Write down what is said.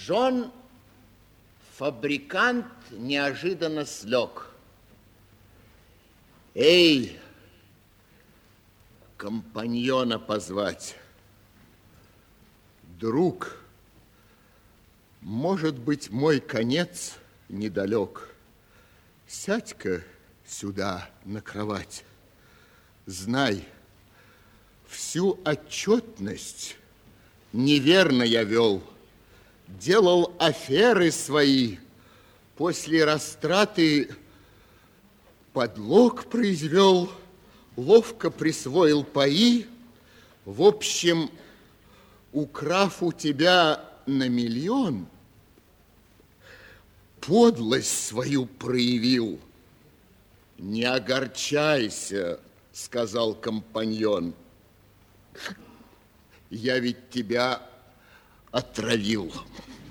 Джон, фабрикант, неожиданно слег. Эй, компаньона позвать. Друг, может быть, мой конец недалек. Сядь-ка сюда на кровать. Знай, всю отчетность неверно я вел. Делал аферы свои. После растраты подлог произвел, ловко присвоил паи. В общем, украв у тебя на 1 миллион, подлость свою проявил. Не огорчайся, сказал компаньон. Я ведь тебя отравил.